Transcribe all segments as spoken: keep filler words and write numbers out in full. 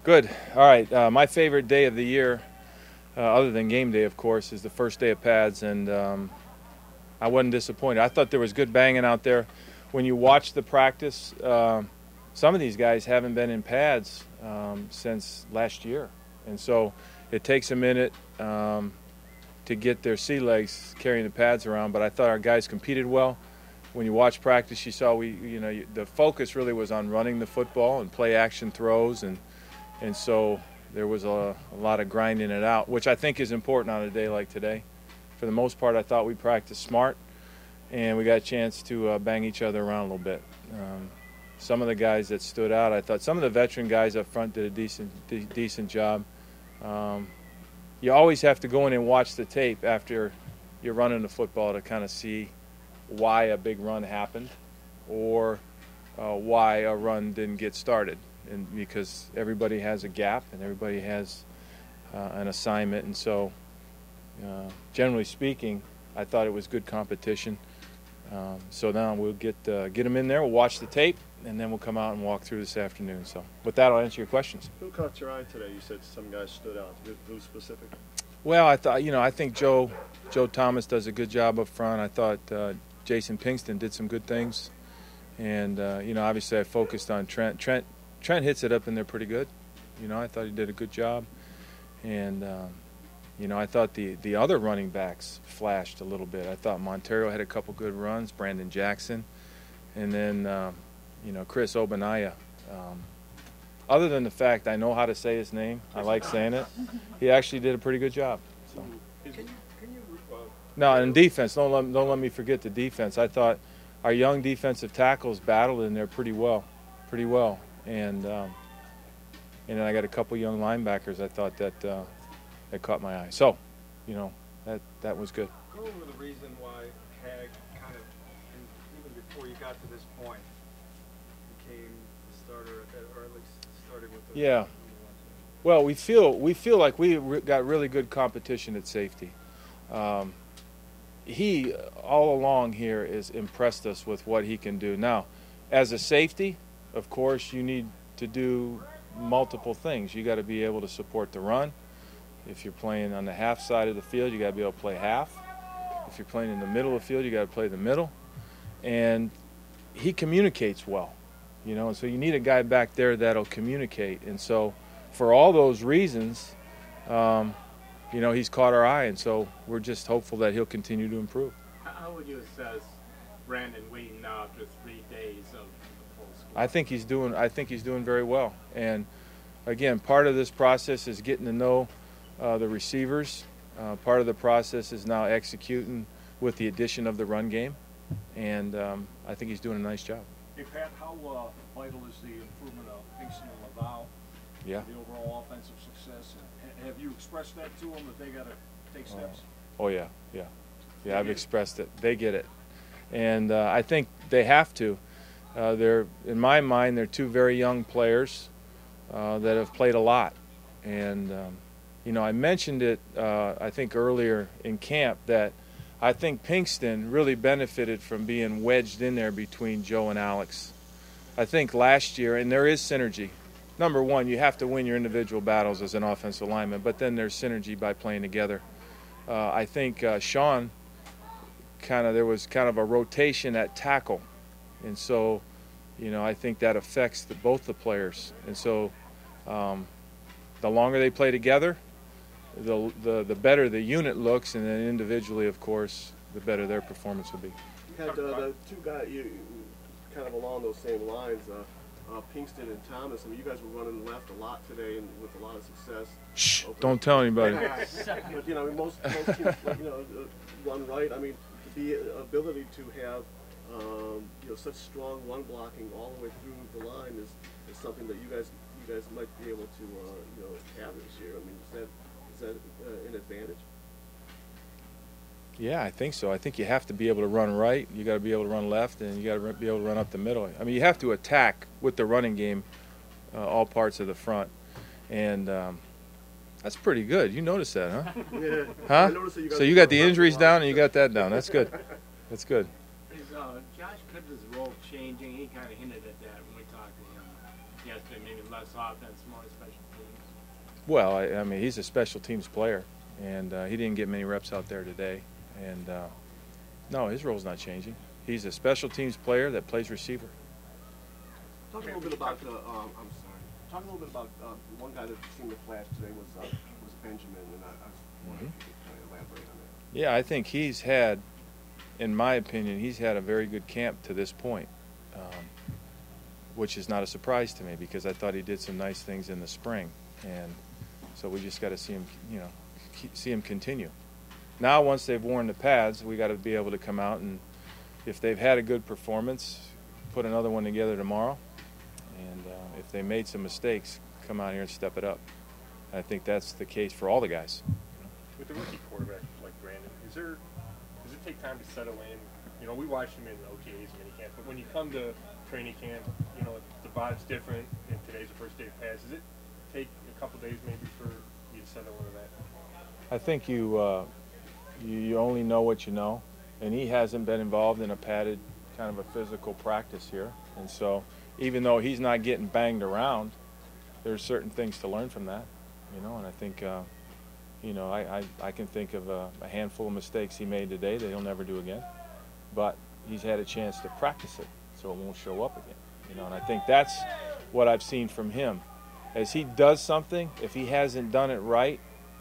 Good. All right. Uh, my favorite day of the year, uh, other than game day, of course, is the first day of pads, and um, I wasn't disappointed. I thought there was good banging out there. When you watch the practice, uh, some of these guys haven't been in pads um, since last year, and so it takes a minute um, to get their sea legs carrying the pads around. But I thought our guys competed well. When you watch practice, you saw we, you know, the focus really was on running the football and play action throws, and and so there was a, a lot of grinding it out, which I think is important on a day like today. For the most part, I thought we practiced smart, and we got a chance to uh, bang each other around a little bit. Um, some of the guys that stood out, I thought some of the veteran guys up front did a decent, de- decent job. Um, you always have to go in and watch the tape after you're running the football to kind of see why a big run happened or uh, why a run didn't get started. And because everybody has a gap and everybody has uh, an assignment, and so uh, generally speaking, I thought it was good competition. Um, so now we'll get uh, get them in there. We'll watch the tape, and then we'll come out and walk through this afternoon. So with that, I'll answer your questions. Who caught your eye today? You said some guys stood out. Who specific? Well, I thought you know I think Joe Joe Thomas does a good job up front. I thought uh, Jason Pinkston did some good things, and uh, you know obviously I focused on Trent. Trent Trent hits it up in there pretty good. You know I thought he did a good job, and um, you know I thought the the other running backs flashed a little bit. I thought Montero had a couple good runs. Brandon Jackson, and then um, you know Chris Obanaya. Um, other than the fact I know how to say his name, I like saying it. He actually did a pretty good job. So. Can you, can you, uh, No, and defense. Don't let don't let me forget the defense. I thought our young defensive tackles battled in there pretty well, pretty well, and um, and then I got a couple young linebackers. I thought that uh, that caught my eye. So, you know, that that was good. Go over the reason why Hag kind of, and even before you got to this point, became the starter, at, or at least started with the Yeah. Well, we feel we feel like we re- got really good competition at safety. Um, he all along here has impressed us with what he can do. Now, as a safety, of course, you need to do multiple things. You got to be able to support the run. If you're playing on the half side of the field, you got to be able to play half. If you're playing in the middle of the field, you got to play the middle. And he communicates well, you know. And so you need a guy back there that'll communicate. And so, for all those reasons, um, you know, he's caught our eye, and so we're just hopeful that he'll continue to improve. How would you assess Brandon Wheaton now after three days of the full squad? I think he's doing. I think he's doing very well. And again, part of this process is getting to know uh, the receivers. Uh, part of the process is now executing with the addition of the run game, and um, I think he's doing a nice job. Hey, Pat, how uh, vital is the improvement of Pinkston and Laval? Yeah. The overall offensive success. And have you expressed that to them that they got to take steps? Oh yeah, yeah, yeah. I've expressed it. They get it, and uh, I think they have to. Uh, they're, in my mind, they're two very young players uh, that have played a lot, and um, you know, I mentioned it. Uh, I think earlier in camp that I think Pinkston really benefited from being wedged in there between Joe and Alex. I think last year, and there is synergy. Number one, you have to win your individual battles as an offensive lineman, but then there's synergy by playing together. Uh, I think uh, Sean, kind of, there was kind of a rotation at tackle, and so, you know, I think that affects the, both the players. And so, um, the longer they play together, the, the the better the unit looks, and then individually, of course, the better their performance will be. You had uh, the two guys, you, kind of along those same lines. Uh, Uh, Pinkston and Thomas. I mean, you guys were running left a lot today and with a lot of success. Shh! Open. Don't tell anybody. But you know, I mean, most most teams, like, you know, uh, run right. I mean, the ability to have um, you know such strong run blocking all the way through the line is, is something that you guys you guys might be able to uh, you know have this year. I mean, is that is that uh, an advantage? Yeah, I think so. I think you have to be able to run right. You got to be able to run left, and you got to be able to run up the middle. I mean, you have to attack with the running game, uh, all parts of the front, and um, that's pretty good. You noticed that, huh? Yeah. Huh? I noticed that you guys so you got the injuries down, and you got that down. That's good. That's good. Is uh, Josh Cribbs' role changing? He kind of hinted at that when we talked to him. yesterday, maybe less offense, more special teams. Well, I, I mean, he's a special teams player, and uh, he didn't get many reps out there today. And uh, no, his role's not changing. He's a special teams player that plays receiver. Talk a little bit about. Uh, um, I'm sorry. Talk a little bit about uh, one guy that seemed to flash today was uh, was Benjamin, and I, I was wondering if you could kind of elaborate on that. Yeah, I think he's had, in my opinion, he's had a very good camp to this point, um, which is not a surprise to me because I thought he did some nice things in the spring, and so we just got to see him, you know, see him continue. Now, once they've worn the pads, we got to be able to come out and, if they've had a good performance, put another one together tomorrow, and uh, if they made some mistakes, come out here and step it up. And I think that's the case for all the guys. With the rookie quarterback like Brandon, is there does it take time to settle in? You know, we watched him in O T As and mini camp, but when you come to training camp, you know, the vibe's different, and today's the first day of pads. Does it take a couple days maybe for you to settle into that? I think you, uh, you you only know what you know, and he hasn't been involved in a padded kind of a physical practice here, and so even though he's not getting banged around, there's certain things to learn from that, you know, and I think, uh, you know, I, I, I can think of a, a handful of mistakes he made today that he'll never do again, but he's had a chance to practice it, so it won't show up again, you know, and I think that's what I've seen from him. As he does something, if he hasn't done it right,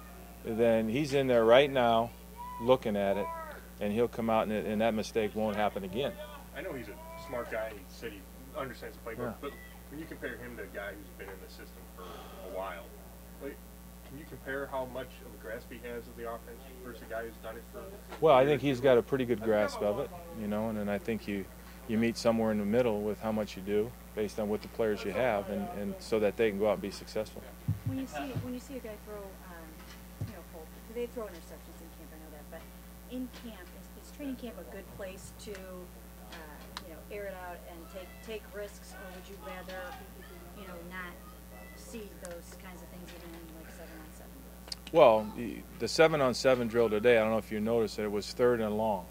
then he's in there right now looking at it, and he'll come out and, it, and that mistake won't happen again. I know he's a smart guy. He said he understands the playbook, Yeah. but when you compare him to a guy who's been in the system for a while, like, can you compare how much of a grasp he has of the offense versus a guy who's done it for? Well, I think he's got a pretty good grasp of it, you know, and then I think you you meet somewhere in the middle with how much you do based on what the players you have, and, and so that they can go out and be successful. When you see when you see a guy throw, um, you know, full, they throw interceptions in camp, I know that, but in camp, is, is training camp a good place to, uh, you know, air it out and take take risks, or would you rather, you know, not see those kinds of things even in like seven on seven drills? Well, the- the seven on seven drill today, I don't know if you noticed it, it was third and long.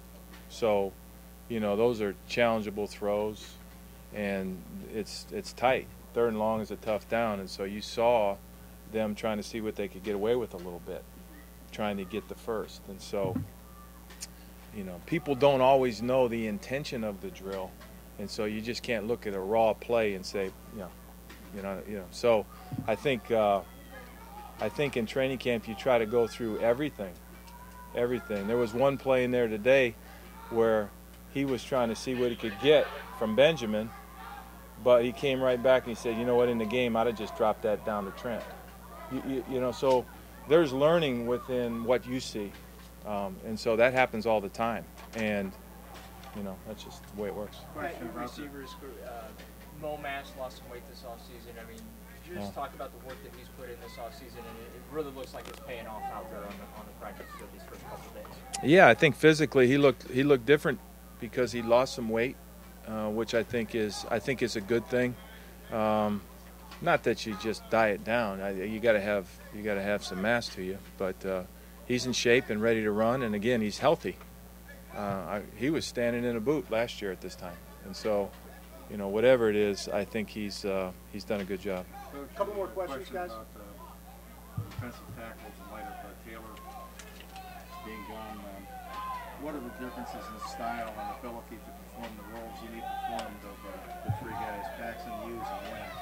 So, you know, those are challengeable throws, and it's it's tight. Third and long is a tough down, and so you saw them trying to see what they could get away with a little bit, trying to get the first. And so, you know, people don't always know the intention of the drill, and so you just can't look at a raw play and say, you know, you know, you know. So, I think uh, I think in training camp you try to go through everything, everything. There was one play in there today where he was trying to see what he could get from Benjamin, but he came right back and he said, you know what, in the game I'd have just dropped that down to Trent. You, you, you know, so there's learning within what you see, um, and so that happens all the time, and you know, that's just the way it works. Right, your receivers, uh, Mo Mass lost some weight this offseason. I mean, could you just Yeah. talk about the work that he's put in this offseason, and it, it really looks like it's paying off out there on the, on the practice field these first couple of days. Yeah, I think physically he looked he looked different because he lost some weight, uh, which I think is I think is a good thing. Um, not that you just diet down. I, you got to have you got to have some mass to you, but uh, he's in shape and ready to run. And again, he's healthy. Uh, I, he was standing in a boot last year at this time, and so, you know, whatever it is, I think he's uh, he's done a good job. A couple more questions, Question guys. about uh, defensive tackles in light of uh, Taylor being gone. Um, what are the differences in style and ability to perform the roles you need performed of uh, the three guys, Paxton, Hughes, and Wentz?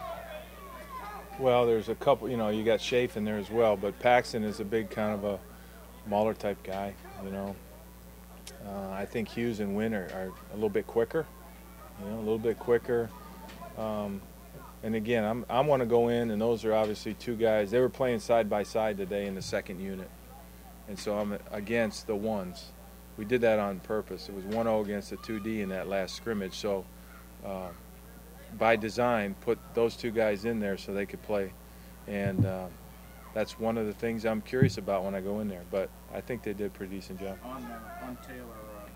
Well, there's a couple, you know, you got Shafe in there as well, but Paxton is a big kind of a mauler type guy, you know. Uh, I think Hughes and Wynn are, are a little bit quicker, you know, a little bit quicker. Um, and again, I'm, I want to go in, and those are obviously two guys. They were playing side by side today in the second unit, and so I'm against the ones. We did that on purpose. It was one oh against the two D in that last scrimmage, so uh, by design, put those two guys in there so they could play, and uh, that's one of the things I'm curious about when I go in there. But I think they did a pretty decent job. On, uh, on Taylor,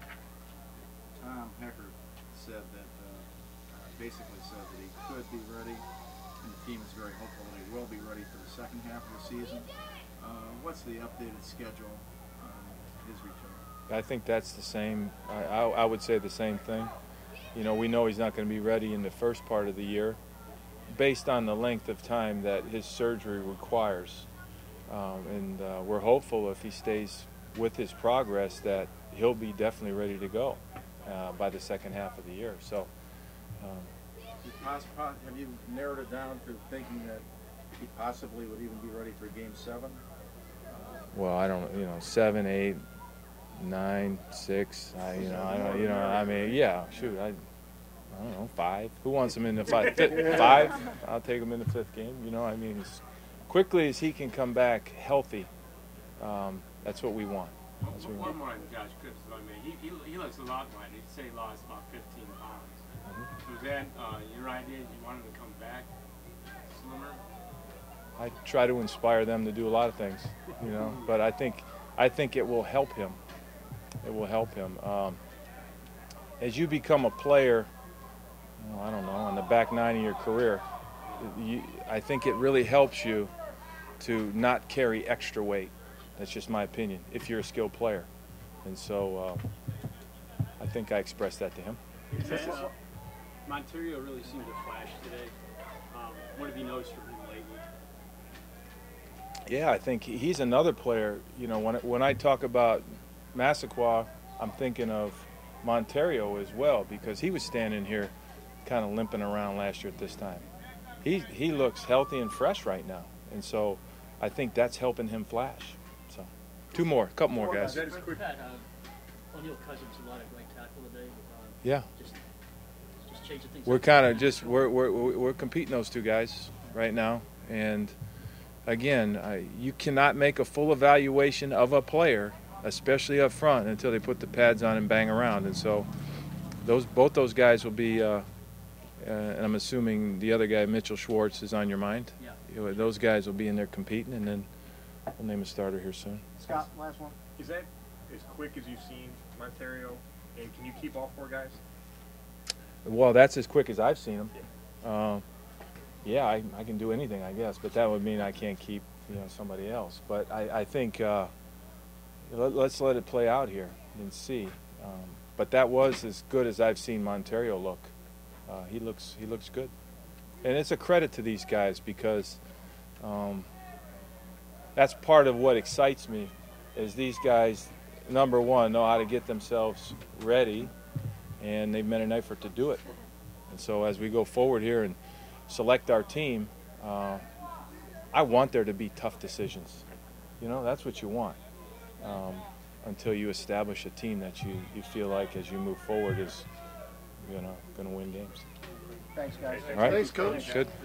uh, Tom Hecker said that, uh, uh, basically said that he could be ready, and the team is very hopeful that he will be ready for the second half of the season. Uh, what's the updated schedule on his return? I think that's the same. I, I, I would say the same thing. You know, we know he's not going to be ready in the first part of the year, based on the length of time that his surgery requires. Um, and uh, we're hopeful if he stays with his progress that he'll be definitely ready to go uh, by the second half of the year. So, um, You poss- po- have you narrowed it down to thinking that he possibly would even be ready for Game Seven? well, I don't, you know, seven, eight, nine, six. I, you know, I don't, you know, I mean, yeah, shoot, I, I don't know, five. Who wants him in the five? Fifth, five? I'll take him in the fifth game. You know, I mean, as quickly as he can come back healthy, um, that's what we want. That's what we One want. more on Josh Cripps, if I may. He, he, he looks a lot lighter. He'd say he lost about fifteen pounds. Mm-hmm. Was that uh, your idea? You wanted to come back slimmer? I try to inspire them to do a lot of things, you know. But I think, I think it will help him. It will help him. Um, as you become a player, well, I don't know, on the back nine of your career, you, I think it really helps you to not carry extra weight. That's just my opinion, if you're a skilled player. And so uh, I think I expressed that to him. Uh, Monterio really seemed to flash today. Um, what have you noticed from him lately? Yeah, I think he's another player. You know, when when I talk about Massaquoi, I'm thinking of Monterio as well, because he was standing here kind of limping around last year at this time. He he looks healthy and fresh right now, and so I think that's helping him flash. So, two more, a couple more guys. That is quick. Pat, uh, O'Neal Cousins, a lot of great tackle today. Uh, Yeah, Just, just changing things we're up. kind of just we're we're we're competing those two guys right now, and again, I, you cannot make a full evaluation of a player, especially up front, until they put the pads on and bang around. And so, those both those guys will be. Uh, uh, and I'm assuming the other guy, Mitchell Schwartz, is on your mind. Yeah. You know, those guys will be in there competing, and then we'll name a starter here soon. Scott, last one. Is that as quick as you've seen Monterio? And can you keep all four guys? Well, that's as quick as I've seen him. Um, yeah, I, I can do anything, I guess, but that would mean I can't keep, you know, somebody else. But I, I think uh, let, let's let it play out here and see. Um, but that was as good as I've seen Monterio look. Uh, he looks he looks good, and it's a credit to these guys because um, that's part of what excites me. Is these guys, number one, know how to get themselves ready, and they've made an effort to do it. And so as we go forward here and select our team, uh, I want there to be tough decisions. You know, that's what you want um, until you establish a team that you, you feel like as you move forward is, you know, going to win games. Thanks, guys. All right? Thanks, Coach. Good.